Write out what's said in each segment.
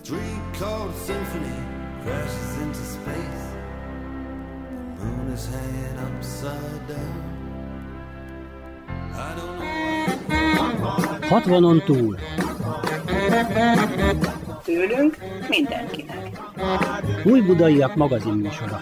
Three-chord symphony crashes into space. The moon is hanging upside down. I don't know. 60-on túl. Tőlünk mindenkinek. Újbudaiak magazin műsora.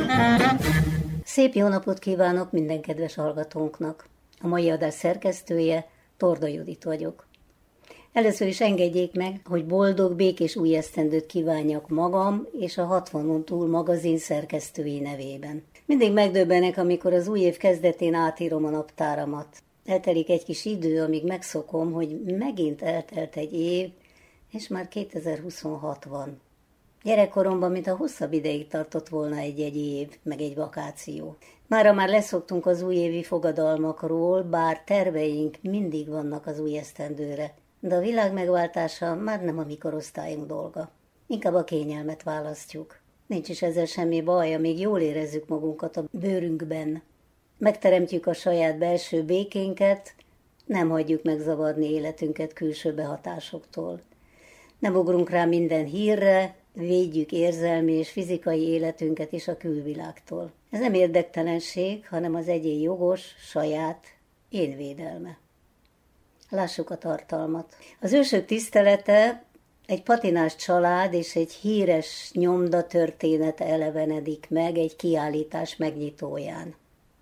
Szép jó napot kívánok minden kedves hallgatónknak. A mai adás szerkesztője Torda Judit vagyok. Először is engedjék meg, hogy boldog, békés új esztendőt kívánjak magam és a 60-on túl magazin szerkesztői nevében. Mindig megdöbbenek, amikor az új év kezdetén átírom a naptáramat. Eltelik egy kis idő, amíg megszokom, hogy megint eltelt egy év, és már 2026 van. Gyerekkoromban, mint a hosszabb ideig tartott volna egy év, meg egy vakáció. Mára már leszoktunk az újévi fogadalmakról, bár terveink mindig vannak az új esztendőre, de a világ megváltása már nem a mi korosztályunk dolga. Inkább a kényelmet választjuk. Nincs is ezzel semmi baj, amíg jól érezzük magunkat a bőrünkben. Megteremtjük a saját belső békénket, nem hagyjuk megzavarni életünket külső behatásoktól. Nem ugrunk rá minden hírre, védjük érzelmi és fizikai életünket is a külvilágtól. Ez nem érdektelenség, hanem az egyén jogos, saját énvédelme. Lássuk a tartalmat. Az ősök tisztelete, egy patinás család és egy híres nyomda története elevenedik meg egy kiállítás megnyitóján.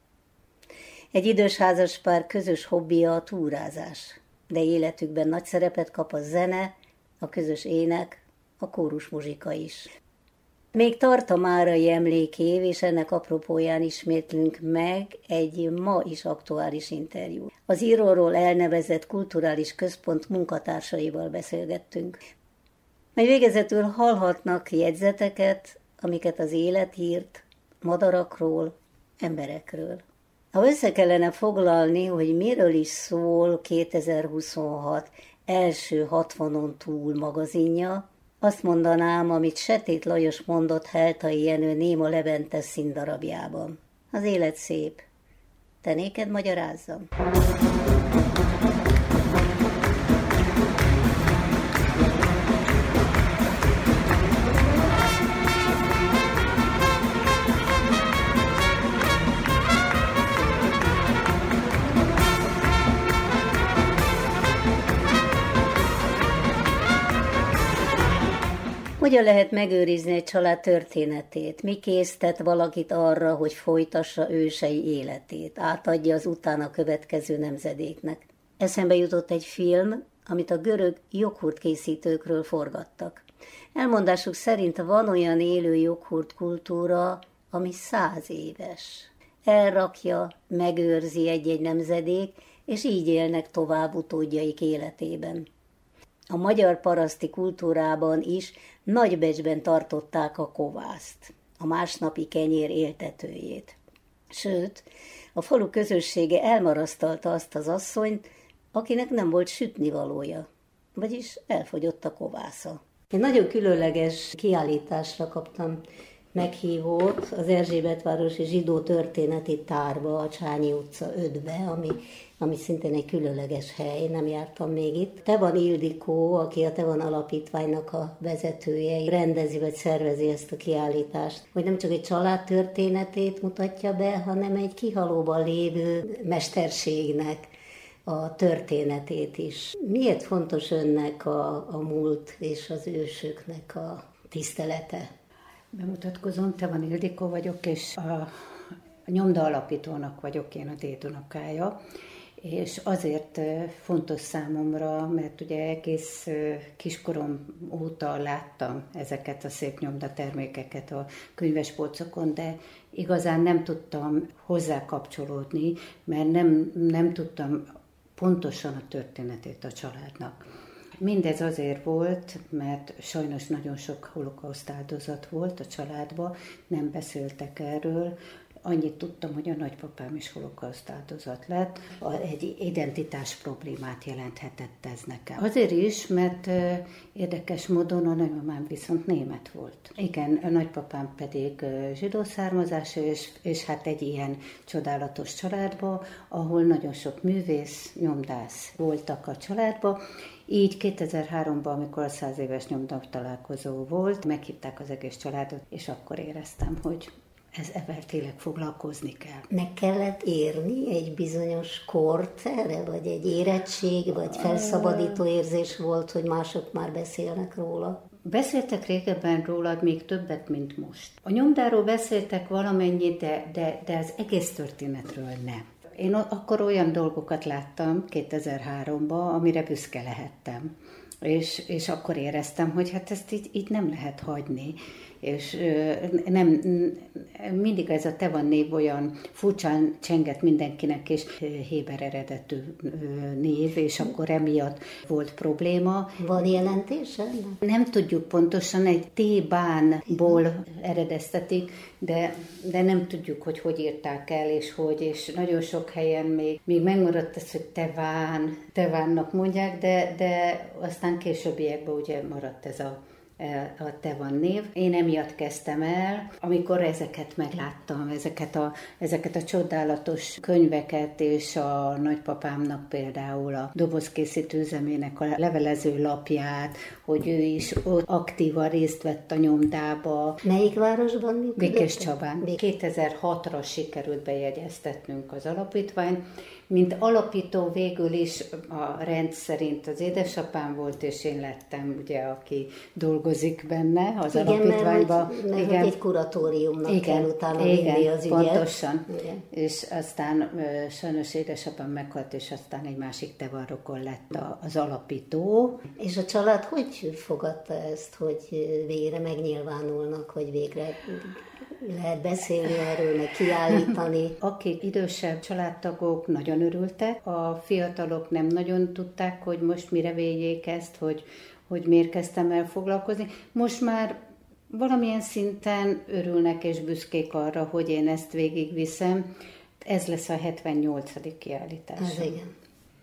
Egy idős házaspár közös hobbija a túrázás, de életükben nagy szerepet kap a zene, a közös ének, a kórusmuzsika is. Még tart a márai emlékév, és ennek apropóján ismétlünk meg egy ma is aktuális interjú. Az íróról elnevezett kulturális központ munkatársaival beszélgettünk. Majd végezetül hallhatnak jegyzeteket, amiket az élet írt madarakról, emberekről. Ha össze kellene foglalni, hogy miről is szól 2026 első 60-on túl magazinja, azt mondanám, amit Setét Lajos mondott Heltai Jenő Néma Levente színdarabjában. Az élet szép. Te néked magyarázzam? Hogyan lehet megőrizni egy család történetét? Mi késztet valakit arra, hogy folytassa ősei életét, átadja az utána következő nemzedéknek? Eszembe jutott egy film, amit a görög joghurt készítőkről forgattak. Elmondásuk szerint van olyan élő joghurt kultúra, ami 100 éves. Elrakja, megőrzi egy-egy nemzedék, és így élnek tovább utódjaik életében. A magyar paraszti kultúrában is nagybecsben tartották a kovászt, a másnapi kenyér éltetőjét. Sőt, a falu közössége elmarasztalta azt az asszonyt, akinek nem volt sütnivalója, vagyis elfogyott a kovásza. Egy nagyon különleges kiállításra kaptam meghívót az Erzsébetvárosi Zsidó Történeti Tárba, a Csányi utca 5-be, ami szintén egy különleges hely, nem jártam még itt. Tevan Ildikó, aki a Tevan Alapítványnak a vezetője, rendezi vagy szervezi ezt a kiállítást, hogy nem csak egy család történetét mutatja be, hanem egy kihalóban lévő mesterségnek a történetét is. Miért fontos önnek a múlt és az ősöknek a tisztelete? Bemutatkozom, Tevan Ildikó vagyok, és a nyomda alapítónak vagyok én, a dédunokája, és azért fontos számomra, mert ugye egész kiskorom óta láttam ezeket a szép nyomdatermékeket a könyvespolcokon, de igazán nem tudtam hozzá kapcsolódni, mert nem tudtam pontosan a történetét a családnak. Mindez azért volt, mert sajnos nagyon sok holokauszt áldozat volt a családban, nem beszéltek erről. Annyit tudtam, hogy a nagypapám is holokauszt áldozat lett. Egy identitás problémát jelenthetett ez nekem. Azért is, mert érdekes módon a nagymamám viszont német volt. Igen, a nagypapám pedig zsidó származású, és hát egy ilyen csodálatos családba, ahol nagyon sok művész, nyomdász voltak a családba. Így 2003-ban, amikor a 100 éves nyomdatalálkozó volt, meghívták az egész családot, és akkor éreztem, hogy ezzel tényleg foglalkozni kell. Meg kellett érni egy bizonyos kort erre, vagy egy érettség, vagy felszabadító érzés volt, hogy mások már beszélnek róla? Beszéltek régebben rólad még többet, mint most. A nyomdáról beszéltek valamennyit, de az egész történetről nem. Én akkor olyan dolgokat láttam 2003-ban, amire büszke lehettem. És akkor éreztem, hogy hát ezt így nem lehet hagyni. És nem, mindig ez a Te van név olyan furcsán csengett mindenkinek, és héber eredetű név, és akkor emiatt volt probléma. Van jelentése? Nem tudjuk pontosan, egy T-bán-ból eredeztetik, de nem tudjuk, hogy írták el, és nagyon sok helyen még megmaradt ez, hogy Tevánnak mondják, de aztán későbbiekben ugye maradt ez a Te van név. Én emiatt kezdtem el, amikor ezeket megláttam, ezeket a csodálatos könyveket, és a nagypapámnak például a dobozkészítő üzemének a levelező lapját, hogy ő is ott aktívan részt vett a nyomdába. Melyik városban működött? Békéscsabán. 2006-ra sikerült bejegyeztetnünk az alapítványt. Mint alapító végül is a rend szerint az édesapám volt, és én lettem, ugye, aki dolgozik benne az alapítványban. Mert egy kuratóriumnak kell utána vinni az ügyet. Pontosan. Igen. És aztán sajnos édesapám meghalt, és aztán egy másik tevarrokon lett az alapító. És a család hogy fogadta ezt, hogy végre megnyilvánulnak, hogy végre lehet beszélni erről, meg kiállítani? Akik idősebb családtagok nagyon örültek, a fiatalok nem nagyon tudták, hogy most mire védjék ezt, hogy miért kezdtem el foglalkozni. Most már valamilyen szinten örülnek és büszkék arra, hogy én ezt végigviszem. Ez lesz a 78. kiállítás. Ez igen.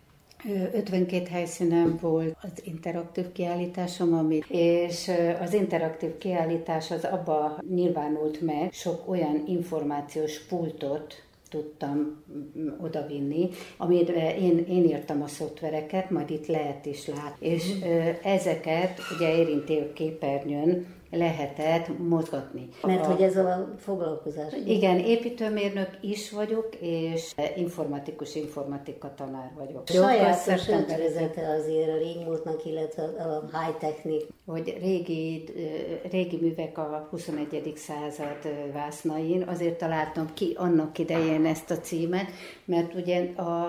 52 helyszínen volt az interaktív kiállításom, és az interaktív kiállítás az abba nyilvánult meg, sok olyan információs pultot tudtam odavinni, amire én írtam a szoftvereket, majd itt lehet is látni. És ezeket ugye érintő képernyőn lehetett mozgatni. Mert hogy ez a foglalkozás. Igen, építőmérnök is vagyok, és informatika tanár vagyok. Sajátos ötvezete azért a régmúltnak, illetve a high-technik. Hogy régi művek a 21. század vásznain, azért találtam ki annak idején ezt a címet, mert ugye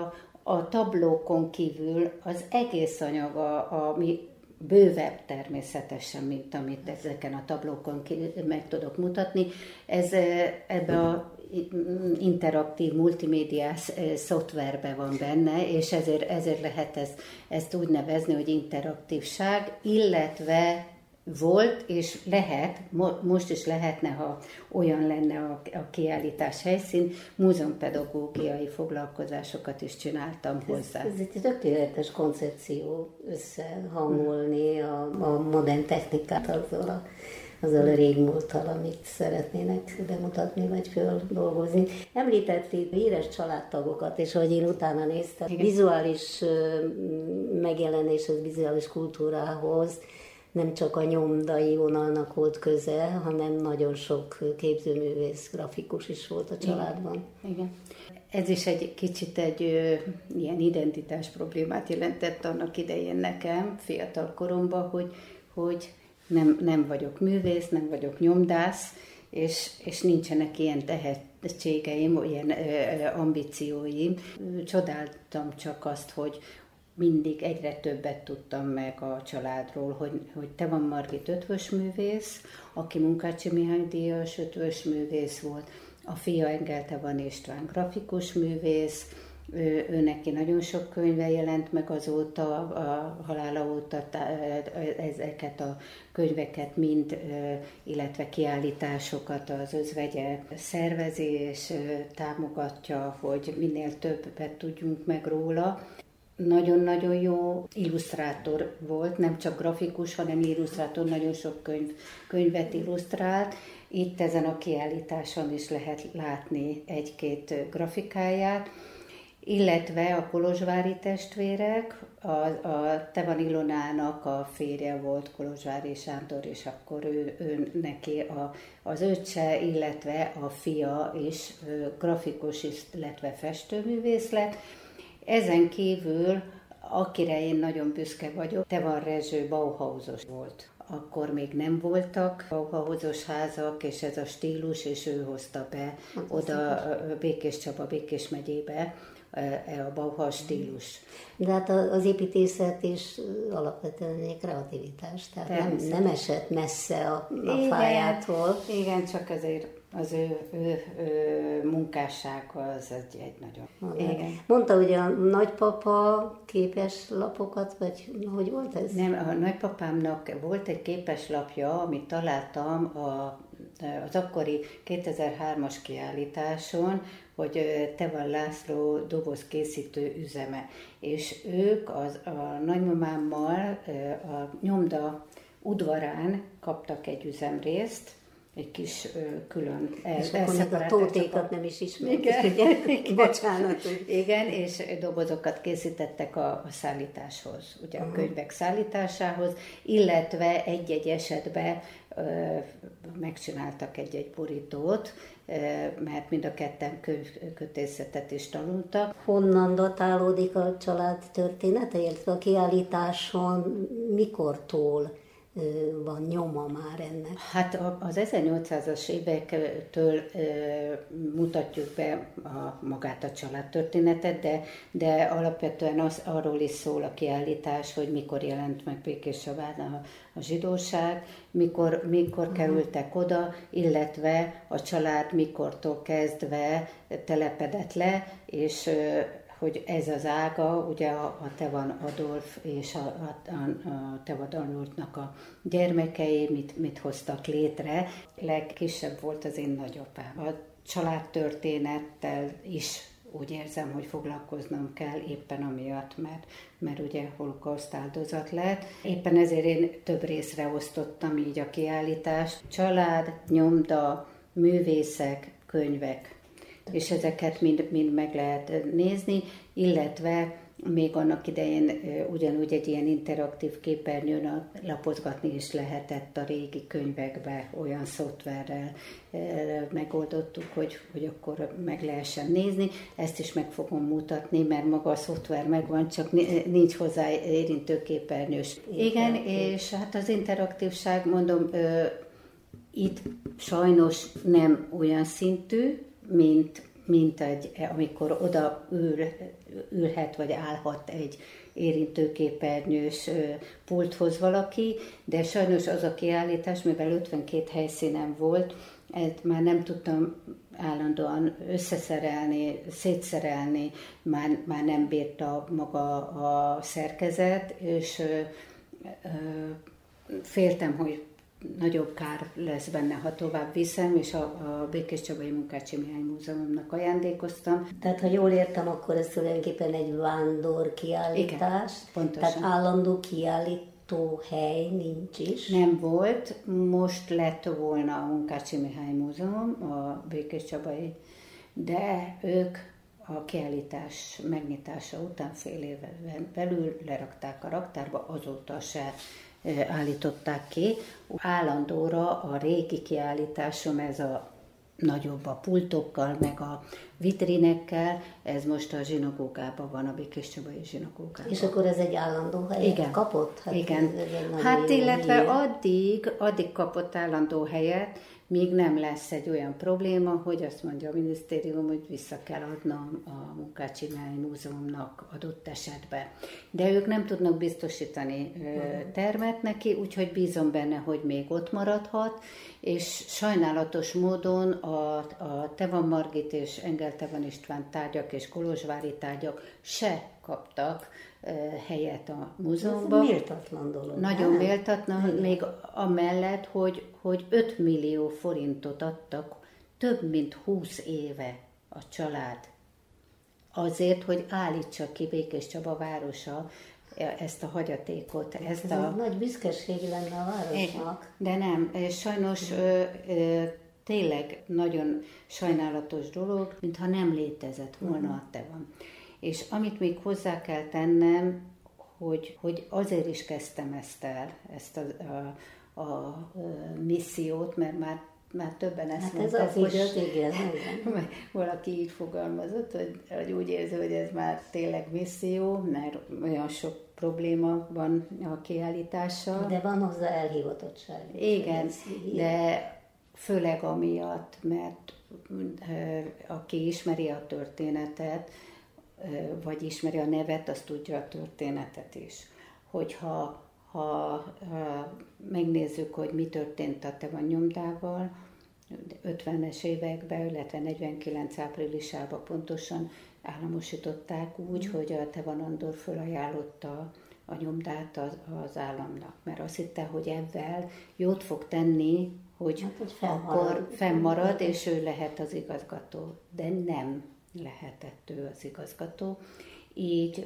a tablókon kívül az egész anyag, ami bővebb természetesen, mint amit ezeken a tablókon meg tudok mutatni. Ez ebbe a interaktív multimédiás szoftverben van benne, és ezért lehet ezt úgy nevezni, hogy interaktívság, illetve volt, és lehet, most is lehetne, ha olyan lenne a kiállítás helyszín, múzeumpedagógiai foglalkozásokat is csináltam hozzá. Ez egy tökéletes koncepció összehangolni a modern technikát azzal a régmúlttal, amit szeretnének bemutatni, vagy földolgozni. Említették híres családtagokat, és ahogy én utána néztem, vizuális megjelenéshez, vizuális kultúrához nem csak a nyomdai vonalnak volt köze, hanem nagyon sok képzőművész, grafikus is volt a családban. Igen. Ez is egy kicsit egy ilyen identitás problémát jelentett annak idején nekem, fiatal koromban, hogy nem vagyok művész, nem vagyok nyomdász, és nincsenek ilyen tehetségeim, ilyen ambícióim. Csodáltam csak azt, hogy mindig egyre többet tudtam meg a családról, hogy Te van Margit ötvösművész, aki Munkácsi Mihály díjas ötvösművész volt, a fia Engel Te van István grafikus művész, ő neki nagyon sok könyve jelent meg azóta, a halála óta, ezeket a könyveket mind, illetve kiállításokat az özvegye szervezi és támogatja, hogy minél többet tudjunk meg róla. Nagyon-nagyon jó illusztrátor volt, nem csak grafikus, hanem illusztrátor, nagyon sok könyvet illusztrált. Itt ezen a kiállításon is lehet látni egy-két grafikáját, illetve a kolozsvári testvérek, a Tevan Ilonának a férje volt Kolozsvári Sándor, és akkor ő neki az öccse, illetve a fia is grafikus, illetve festőművész lett. Ezen kívül, akire én nagyon büszke vagyok, Tevan Rezső Bauhausos volt. Akkor még nem voltak Bauhausos házak, és ez a stílus, és ő hozta be oda Békés Csaba, Békés megyébe a Bauhaus stílus. De hát az építészet is alapvetően egy kreativitás, tehát nem esett messze a fájától. Igen, csak azért az ő munkásság az egy nagyon... Igen. Mondta, hogy a nagypapa képes lapokat, vagy hogy volt ez? Nem, a nagypapámnak volt egy képeslapja, amit találtam az akkori 2003-as kiállításon, hogy Tevan László dobozkészítő üzeme. És ők a nagymamámmal a nyomda udvarán kaptak egy üzemrészt, egy kis külön és akkor a tótékat nem is ismerik. Igen. Bocsánat. Igen, és dobozokat készítettek a szállításhoz, ugye a könyvek szállításához, illetve egy-egy esetben megcsináltak egy-egy borítót, mert mind a ketten kötészetet is tanultak. Honnan datálódik a család története, illetve a kiállításon mikortól van nyoma már ennek? Hát az 1800-as évektől mutatjuk be magát a családtörténetet, de alapvetően arról is szól a kiállítás, hogy mikor jelent meg Békés Csabán a zsidóság, mikor kerültek oda, illetve a család mikortól kezdve telepedett le, és hogy ez az ága, ugye a Tevan Adolf és a Tevan Adolfnak a gyermekei mit hoztak létre. Legkisebb volt az én nagyapám. A családtörténettel is úgy érzem, hogy foglalkoznom kell éppen amiatt, mert ugye holokauszt áldozat lett. Éppen ezért én több részre osztottam így a kiállítást. Család, nyomda, művészek, könyvek. És ezeket mind meg lehet nézni, illetve még annak idején ugyanúgy egy ilyen interaktív képernyőn lapozgatni is lehetett a régi könyvekbe, olyan szoftverrel megoldottuk, hogy akkor meg lehessen nézni. Ezt is meg fogom mutatni, mert maga a szoftver megvan, csak nincs hozzá érintőképernyős. Igen, és hát az interaktívság, mondom, itt sajnos nem olyan szintű, mint amikor oda ülhet vagy állhat egy érintőképernyős pulthoz valaki, de sajnos az a kiállítás, mivel 52 helyszínen volt, már nem tudtam állandóan összeszerelni, szétszerelni, már nem bírta maga a szerkezet, és féltem, hogy nagyobb kár lesz benne, ha tovább viszem, és a Békés Csabai Munkácsi Mihály Múzeumnak ajándékoztam. Tehát, ha jól értem, akkor ez tulajdonképpen egy vándor kiállítás. Igen, pontosan. Tehát állandó kiállító hely nincs is. Nem volt, most lett volna a Munkácsi Mihály Múzeum, a Békés Csabai, de ők a kiállítás megnyitása után fél éven belül lerakták a raktárba, azóta se állították ki. Állandóra a régi kiállításom, ez a nagyobb a pultokkal, meg a vitrinekkel, ez most a zsinagógában van, a Békés Csabai zsinagógában. És akkor ez egy állandó helyet kapott? Hát igen. Hát illetve addig kapott állandó helyet, míg nem lesz egy olyan probléma, hogy azt mondja a minisztérium, hogy vissza kell adnom a Munkácsinálni Múzeumnak adott esetben. De ők nem tudnak biztosítani termet neki, úgyhogy bízom benne, hogy még ott maradhat, és sajnálatos módon a Tevan Margit és Engel Tevan István tárgyak és kolozsvári tárgyak se kaptak helyet a múzeumban. Ez méltatlan dolog. Nagyon méltatlan, még amellett, hogy 5 millió forintot adtak több mint 20 éve a család. Azért, hogy állítsa ki Békés Csaba városa ezt a hagyatékot. Ez nagy büszkeség lenne a városnak. De nem, sajnos tényleg nagyon sajnálatos dolog, mintha nem létezett volna a Tevan. És amit még hozzá kell tennem, hogy azért is kezdtem ezt a missziót, mert már többen ezt mondták, hogy valaki így fogalmazott, hogy úgy érzi, hogy ez már tényleg misszió, mert olyan sok probléma van a kiállítással. De van hozzá elhivatottság. Igen, de főleg amiatt, mert aki ismeri a történetet, vagy ismeri a nevet, az tudja a történetet is. Hogyha megnézzük, hogy mi történt a Tevan nyomdával, 50-es években, illetve 49 áprilisában pontosan államosították úgy, hogy a Tevan Andor fölajánlotta a nyomdát az államnak, mert azt hitte, hogy ebben jót fog tenni, hogy akkor fennmarad, és ő lehet az igazgató. De nem lehetett ő az igazgató. Így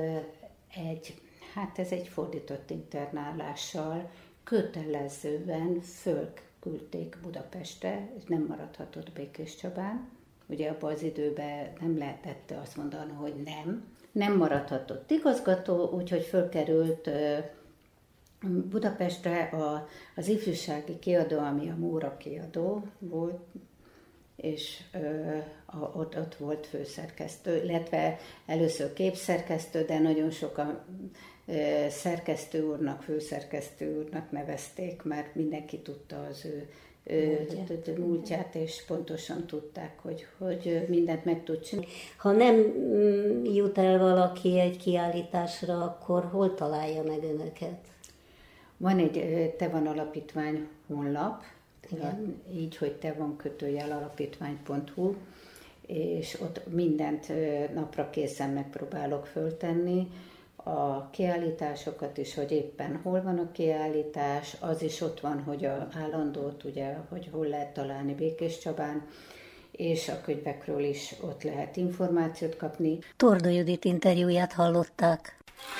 ez egy fordított internálással kötelezően fölküldték Budapestre, és nem maradhatott Békés Csabán. Ugye abban az időben nem lehetett azt mondani, hogy nem maradhatott igazgató, úgyhogy fölkerült Budapestre az ifjúsági kiadó, ami a Móra kiadó volt, és ott volt főszerkesztő, illetve először képszerkesztő, de nagyon sokan szerkesztő úrnak, főszerkesztő úrnak nevezték, mert mindenki tudta az ő múltját, és pontosan tudták, hogy mindent meg tud csinálni. Ha nem jut el valaki egy kiállításra, akkor hol találja meg önöket? Van egy Tevan Alapítvány honlap, így, hogy tevan-alapítvány.hu, és ott mindent napra készen megpróbálok föltenni, a kiállításokat is, hogy éppen hol van a kiállítás, az is ott van, hogy a állandót, ugye, hogy hol lehet találni Békés Csabán, és a könyvekről is ott lehet információt kapni. Torda Judit interjúját hallották.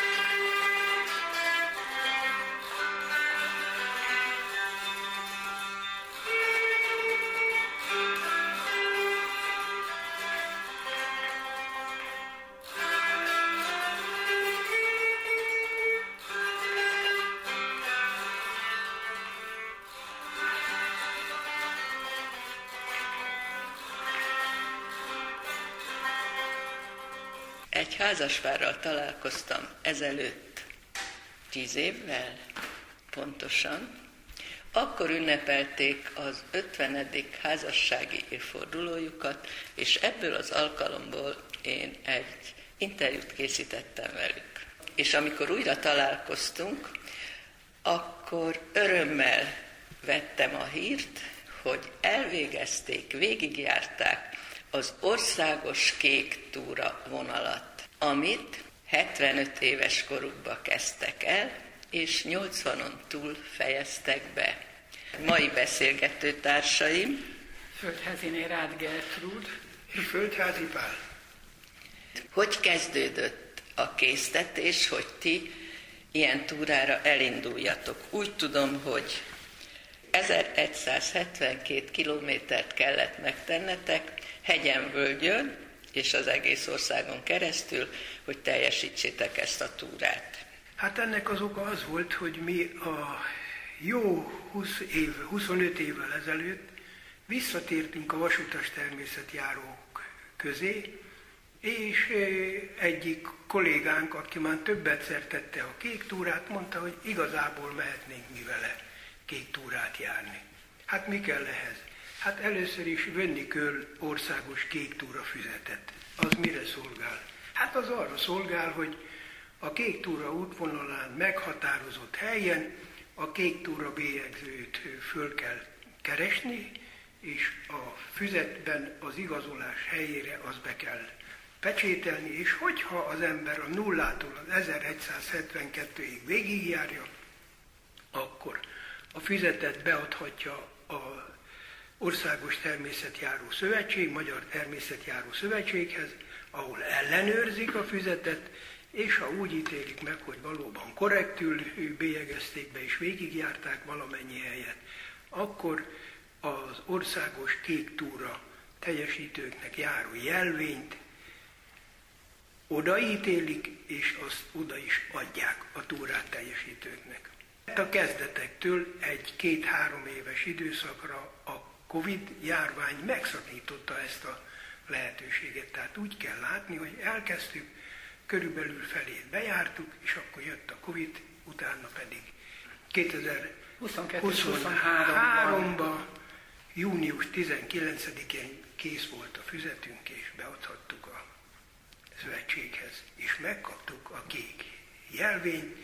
Egy házaspárral találkoztam ezelőtt 10 évvel, pontosan. Akkor ünnepelték az 50. házassági évfordulójukat, és ebből az alkalomból én egy interjút készítettem velük. És amikor újra találkoztunk, akkor örömmel vettem a hírt, hogy elvégezték, végigjárták az országos kék túra vonalat, amit 75 éves korukba kezdtek el, és 80-on túl fejeztek be. Mai beszélgető társaim: Földháziné Rád Gertrúd és Földházi Pál. Hogy kezdődött a késztetés, hogy ti ilyen túrára elinduljatok? Úgy tudom, hogy 1172 kilométert kellett megtennetek, hegyen-völgyön és az egész országon keresztül, hogy teljesítsétek ezt a túrát. Hát ennek az oka az volt, hogy mi a jó 25 évvel ezelőtt visszatértünk a vasutas természetjárók közé, és egyik kollégánk, aki már többetszer tette a kék túrát, mondta, hogy igazából mehetnénk mi vele kék túrát járni. Hát mi kell ehhez? Hát először is venni kell országos kék túra füzetet. Az mire szolgál? Hát az arra szolgál, hogy a kék túra útvonalán meghatározott helyen a kék túra bélyegzőt föl kell keresni, és a füzetben az igazolás helyére az be kell pecsételni, és hogyha az ember a 0-tól az 1172-ig végigjárja, akkor a füzetet beadhatja az Országos Természetjáró Szövetség, Magyar Természetjáró Szövetséghez, ahol ellenőrzik a füzetet, és ha úgy ítélik meg, hogy valóban korrektül bélyegezték be és végigjárták valamennyi helyet, akkor az országos kék túra teljesítőknek járó jelvényt odaítélik, és azt oda is adják a túrát teljesítőknek. A kezdetektől egy 2-3 éves időszakra a Covid járvány megszakította ezt a lehetőséget. Tehát úgy kell látni, hogy elkezdtük, körülbelül felét bejártuk, és akkor jött a Covid, utána pedig 2023-ban, június 19-én kész volt a füzetünk, és beadhattuk a szövetséghez, és megkaptuk a kék jelvényt.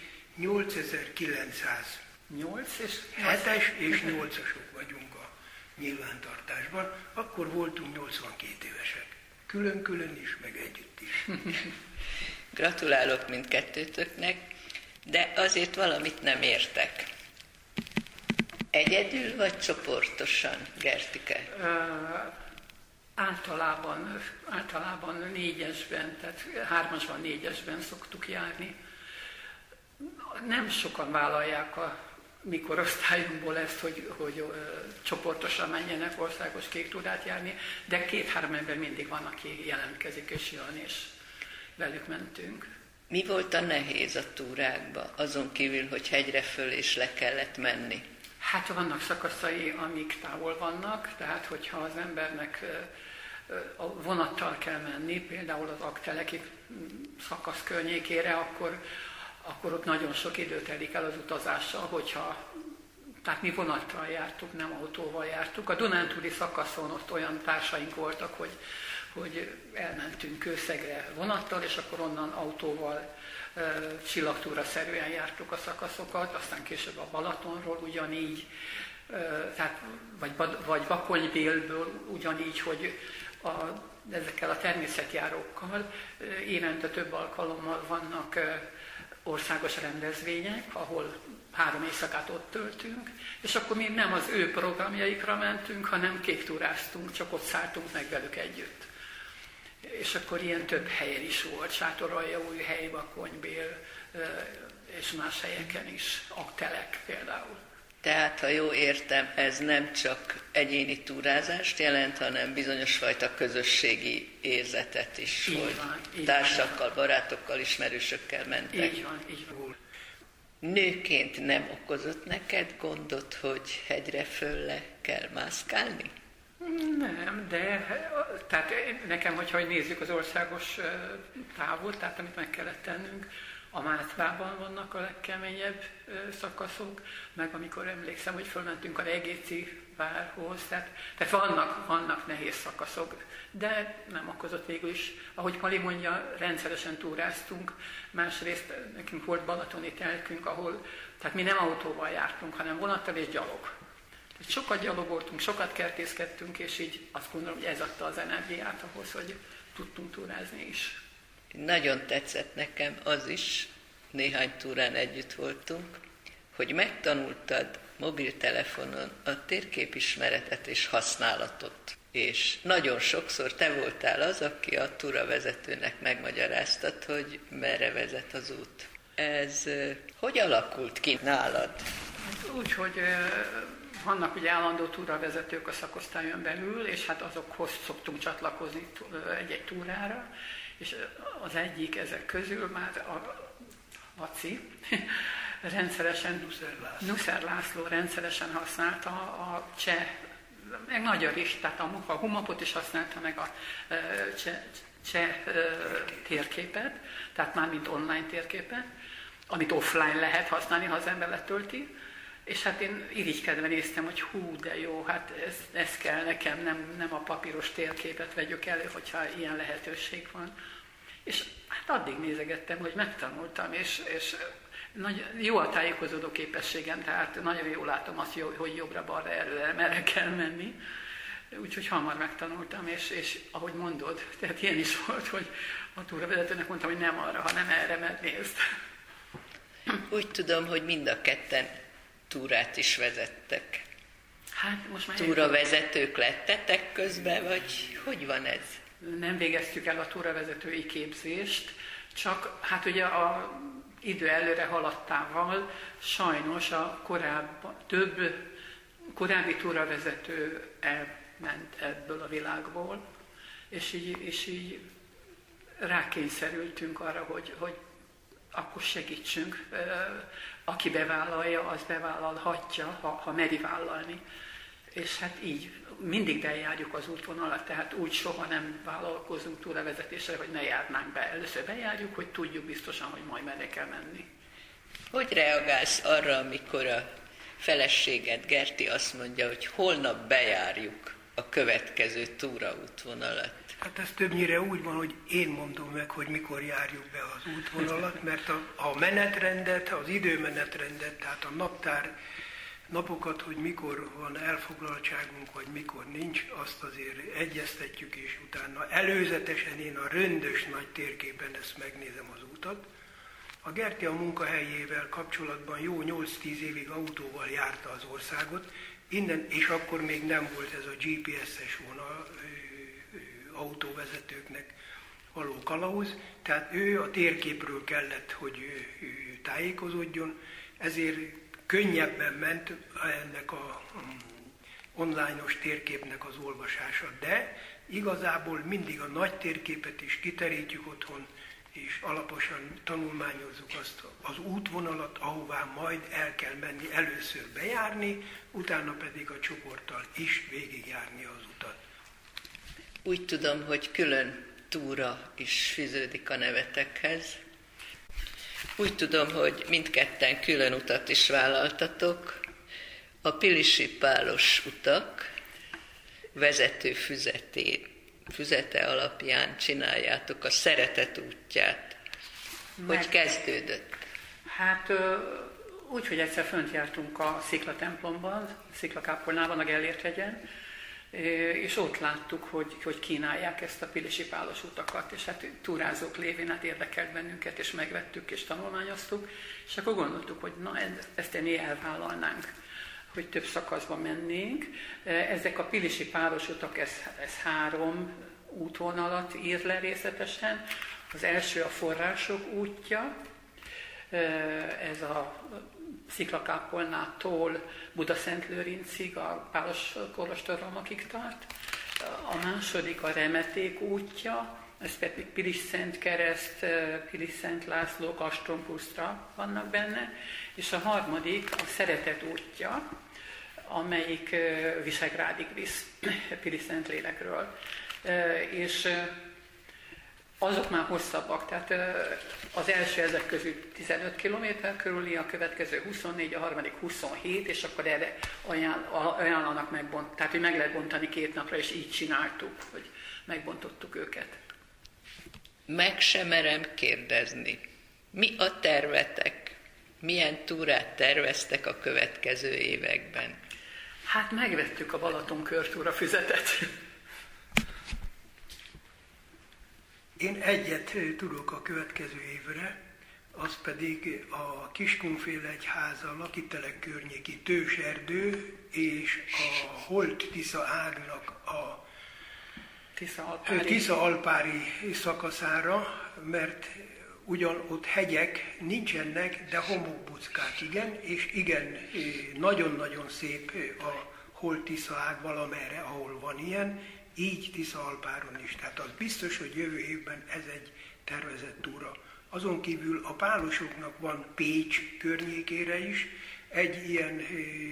8907-es és 8-asok vagyunk a nyilvántartásban, akkor voltunk 82 évesek. Külön-külön is, meg együtt is. Gratulálok mindkettőtöknek, de azért valamit nem értek. Egyedül vagy csoportosan, Gertike? Általában 4-esben, tehát 3-asban, 4-esben szoktuk járni. Nem sokan vállalják a mi korosztályunkból ezt, hogy csoportosan menjenek országos kék túrát járni, de 2-3 ember mindig van, aki jelentkezik és jön, és velük mentünk. Mi volt a nehéz a túrákba, azon kívül, hogy hegyre föl és le kellett menni? Hát vannak szakaszai, amik távol vannak, tehát hogyha az embernek a vonattal kell menni, például az Akteleki szakasz környékére, akkor ott nagyon sok idő telik el az utazással, tehát mi vonattal jártuk, nem autóval jártuk. A Dunántúli szakaszon ott olyan társaink voltak, hogy elmentünk Kőszegre vonattal, és akkor onnan autóval csillagtúra-szerűen jártuk a szakaszokat, aztán később a Balatonról ugyanígy, tehát, vagy Bakonybélből ugyanígy, hogy ezekkel a természetjárókkal évente több alkalommal vannak országos rendezvények, ahol 3 éjszakát ott töltünk, és akkor mi nem az ő programjaikra mentünk, hanem kéktúráztunk, csak ott szálltunk meg velük együtt. És akkor ilyen több helyen is volt, Sátoraljaújhely, Bakonybél, és más helyeken is, Aktelek például. Tehát, ha jól értem, ez nem csak egyéni túrázást jelent, hanem bizonyos fajta közösségi érzetet is, így hogy van, társakkal, barátokkal, ismerősökkel mentek. Így van. Nőként nem okozott neked gondot, hogy hegyre fölle kell mászkálni? Nem, de tehát nekem, hogyha nézzük az országos távot, tehát amit meg kellett tennünk, a Mátrában vannak a legkeményebb szakaszok, meg amikor emlékszem, hogy fölmentünk a Regéci várhoz, tehát vannak nehéz szakaszok, de nem okozott végül is. Ahogy Pali mondja, rendszeresen túráztunk, másrészt nekünk volt balatoni telkünk, tehát mi nem autóval jártunk, hanem vonattal és gyalog. Tehát sokat gyalogoltunk, sokat kertészkedtünk, és így azt gondolom, hogy ez adta az energiát ahhoz, hogy tudtunk túrázni is. Nagyon tetszett nekem az is, néhány túrán együtt voltunk, hogy megtanultad mobiltelefonon a térképismeretet és használatot. És nagyon sokszor te voltál az, aki a túravezetőnek megmagyaráztad, hogy merre vezet az út. Ez hogy alakult ki nálad? Hát úgy, hogy vannak ugye állandó túravezetők a szakosztályon belül, és hát azokhoz szoktunk csatlakozni egy-egy túrára, és az egyik ezek közül már a Laci rendszeresen, Nuszer László rendszeresen használta a cseh, meg magyar is, tehát a Humapot is használta, meg a cseh térképet, tehát már mint online térképet, amit offline lehet használni, ha az ember letölti, És hát én irigykedve néztem, hogy hú, de jó, hát ez kell nekem, nem a papíros térképet vegyük elő, hogyha ilyen lehetőség van. És hát addig nézegettem, hogy megtanultam, és jó a tájékozódó képességem, tehát nagyon jól látom azt, hogy jobbra-balra, erre, merre kell menni. Úgyhogy hamar megtanultam, és ahogy mondod, tehát ilyen is volt, hogy a túravezetőnek mondtam, hogy nem arra, hanem erre, mert nézd. Úgy tudom, hogy mind a ketten túrát is vezettek. Hát most már túravezetők lettetek közben, vagy hogy van ez? Nem végeztük el a túravezetői képzést, csak hát ugye a idő előre haladtával sajnos a több korábbi túravezető elment ebből a világból, és így rákényszerültünk arra, hogy akkor segítsünk. Aki bevállalja, az bevállalhatja, ha meri vállalni. És hát így mindig bejárjuk az útvonalat, tehát úgy soha nem vállalkozunk túravezetésre, hogy ne járnánk be. Először bejárjuk, hogy tudjuk biztosan, hogy majd merre kell menni. Hogy reagálsz arra, amikor a feleséged, Gerti azt mondja, hogy holnap bejárjuk a következő túraútvonalat? Hát ez többnyire úgy van, hogy én mondom meg, hogy mikor járjuk be az útvonalat, mert a menetrendet, az időmenetrendet, tehát a napokat, hogy mikor van elfoglaltságunk, vagy mikor nincs, azt azért egyeztetjük, és utána előzetesen én a röndös nagy térképen ezt megnézem az utat. A Gerti a munkahelyével kapcsolatban jó 8-10 évig autóval járta az országot, innen, és akkor még nem volt ez a GPS-es vonal autóvezetőknek való kalauz, tehát ő a térképről kellett, hogy ő tájékozódjon, ezért könnyebben ment ennek a online-os térképnek az olvasása, de igazából mindig a nagy térképet is kiterítjük otthon, és alaposan tanulmányozzuk azt az útvonalat, ahová majd el kell menni, először bejárni, utána pedig a csoporttal is végigjárni az utat. Úgy tudom, hogy külön túra is fűződik a nevetekhez. Úgy tudom, hogy mindketten külön utat is vállaltatok. A Pilisi Pálos utak vezető füzete alapján csináljátok a Szeretet útját. Hogy kezdődött? Hát úgy, hogy egyszer fönt jártunk a Sziklatemplomban, Sziklakápolnában, a Gellért hegyen, és ott láttuk, hogy kínálják ezt a Pilisi Pálos utakat, és hát túrázók lévén hát érdekelt bennünket, és megvettük, és tanulmányoztuk, és akkor gondoltuk, hogy na, ezt én elvállalnánk, hogy több szakaszba mennénk. Ezek a Pilisi Pálos utak, ez 3 útvonalat ír le részletesen. Az első a Források útja, ez a Sziklakápolnától Budaszentlőrincig, a Pálos kolostorhalmakig tart. A második a Remeték útja, ez pedig Pilis-Szent-Kereszt, Pilis-Szent László, Kastron-Pusztra vannak benne, és a harmadik a Szeretet útja, amelyik Visegrádig visz Pilis-Szentlélekről. És azok már hosszabbak, tehát az első ezek közül 15 km körüli, a következő 24, a harmadik 27, és akkor erre ajánlanak megbontani, tehát hogy meg lehet bontani 2 napra, és így csináltuk, hogy megbontottuk őket. Meg sem merem kérdezni, mi a tervetek? Milyen túrát terveztek a következő években? Hát megvettük a Balaton körtúra füzetet. Én egyet tudok a következő évre, az pedig a Kiskunfélegyháza, Lakitelek környéki Tőserdő és a Holt-Tisza ágnak a Tisza-Alpári szakaszára, mert ugyan ott hegyek nincsenek, de homokbuckák igen, és igen, nagyon-nagyon szép a Holt-Tisza ág valamerre, ahol van ilyen, így Tisza-Alpáron is. Tehát az biztos, hogy jövő évben ez egy tervezett túra. Azon kívül a pálosoknak van Pécs környékére is egy ilyen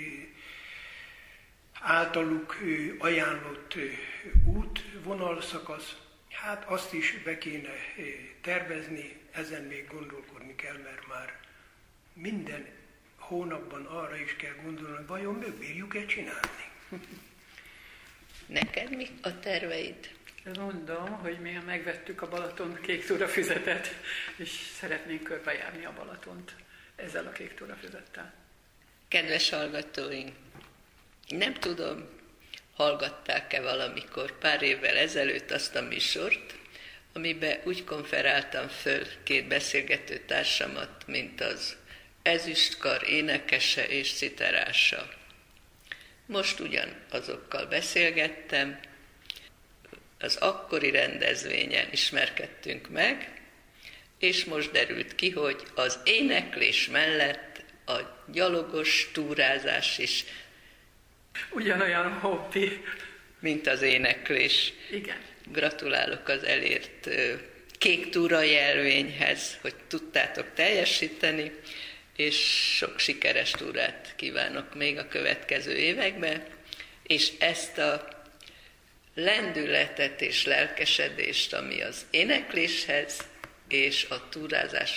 általuk ajánlott útvonalszakasz. Hát azt is be kéne tervezni, ezen még gondolkodni kell, mert már minden hónapban arra is kell gondolni, hogy vajon megbírjuk-e csinálni. Neked mi a terveid? Mondom, hogy mi megvettük a Balaton kék túrafüzetet, és szeretnénk körbejárni a Balatont ezzel a kék túrafüzettel. Kedves hallgatóink, nem tudom, hallgatták-e valamikor pár évvel ezelőtt azt a műsort, amiben úgy konferáltam föl két beszélgető társamat, mint az Ezüstkar énekese és citerása. Most ugyan azokkal beszélgettem, az akkori rendezvényen ismerkedtünk meg, és most derült ki, hogy az éneklés mellett a gyalogos túrázás is ugyanolyan hobbi, mint az éneklés. Igen. Gratulálok az elért kék túra jelvényhez, hogy tudtátok teljesíteni, és sok sikeres túrát kívánok még a következő években, és ezt a lendületet és lelkesedést, ami az énekléshez és a túrázáshoz